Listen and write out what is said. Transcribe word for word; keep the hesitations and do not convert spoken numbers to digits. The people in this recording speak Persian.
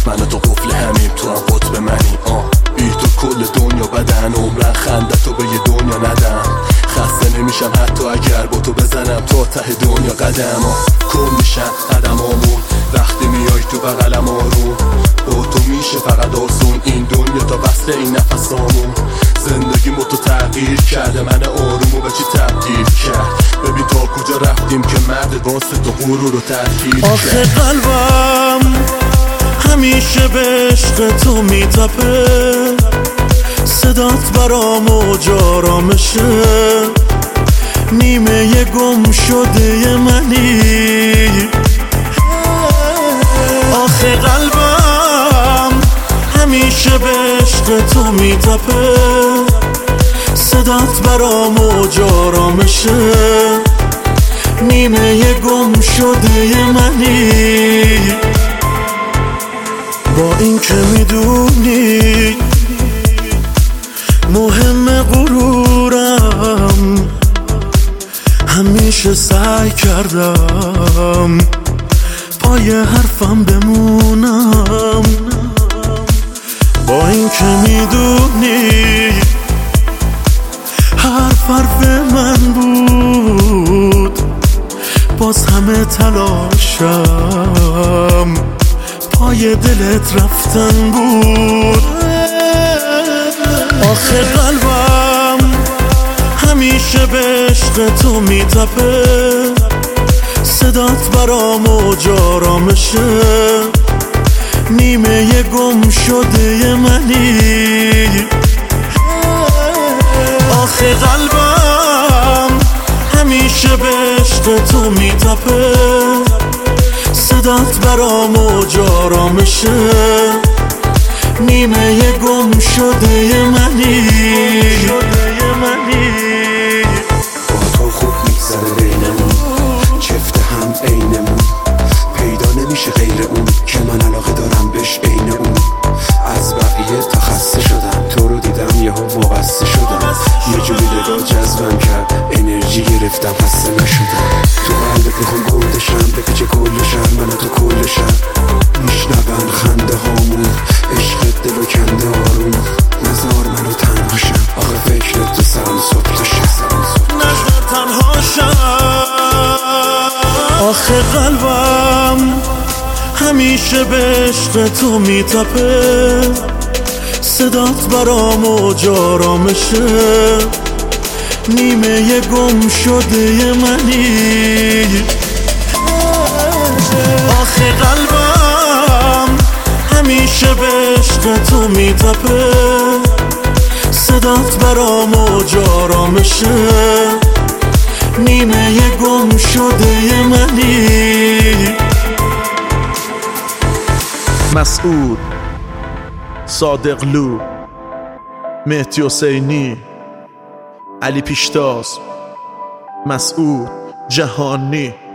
من تو قفل همیم، تو هم قطب منی. آه بی تو کل دنیا بدن، عمرن خنده تو به یه دنیا ندم. خسته نمیشم حتی اگر با تو بزنم تا ته دنیا قدم. آه کن میشن قدمامون وقتی میای تو بغلم آروم. با تو میشه فقط آسون این دنیا تا وصل این نفسامون. زندگی ما تو تغییر کرده، من آرومو به چی تبدیل کرد. ببین تا کجا رفتیم که مرد واسه تو غرور رو تحقیر کرد. آخه قلبم همیشه به عشق تو میتپه، صدات برام اوج آرامشه. نیمه گم شده منی. آخه قلبم همیشه به عشق تو میتپه، صدات برام اوج آرامشه. نیمه گم شده منی. با این که میدونی مهم غرورم، همیشه سعی کردم پای حرفم بمونم. با این که میدونی حرف حرف من بود، باز همه تلاشم پای دلت رفتن بود. آخه قلبم همیشه به عشق تو میتپه، صدات برام اوج آرامشه. نیمه گم شده منی. آخه قلبم همیشه به عشق تو میتپه، صدات برام اوج آرامشه. نیمه گم شده منی. با تو خوب میگذره بینمون، چفته هم عینمون. پیدا نمیشه غیر اون که من علاقه دارم بهش عین اون. از بقیه تا خسته شدم، تو رو دیدم یهو وابسته شدم. یه جوری نگاه جذبم کرد، انرژی گرفتم خسته نشدم. تو قلبت میخوام گردشم، بپیچه کلشم من تو کلشم. میشنون خنده هامون، عشقت دلو کنده آروم. نزار منو تنهاشم، آخه فکرت تو سرم صبح تا شب. نزار تنهاشم. آخه قلبم همیشه به عشق تو میتپه، صدات برام اوج آرامشه. نیمه گم شده منی. آخه قلبم همیشه به عشق تو میتپه، صدات برام اوج آرامشه. نیمه گم شده منی. مسعود، صادقلو، مهدی حسینی، علی پیشتاز، مسعود جهانی.